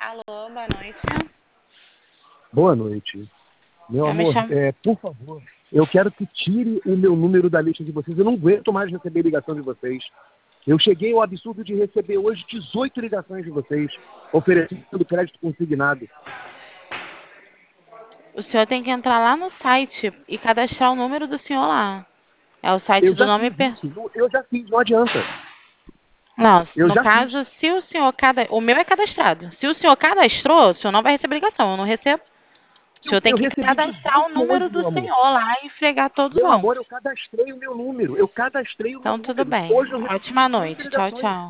Alô, boa noite. Boa noite. Meu Eu me amor, chamo... por favor, eu quero que tire o meu número da lista de vocês. Eu não aguento mais receber ligação de vocês. Eu cheguei ao absurdo de receber hoje 18 ligações de vocês, oferecendo crédito consignado. O senhor tem que entrar lá no site e cadastrar o número do senhor lá. É o site Eu do já nome... fiz isso. Eu já fiz, não adianta. Não, Eu no já fiz. caso, se o senhor... O meu é cadastrado. Se o senhor cadastrou, o senhor não vai receber ligação. Eu não recebo. O senhor tem Eu que recebi cadastrar o 18 número hoje, do meu amor. senhor lá e fregar todos Meu não. amor, eu cadastrei o meu número. Eu cadastrei o meu Então, tudo número. bem. Hoje eu recebi Ótima 18 noite. Tchau, ligações. tchau.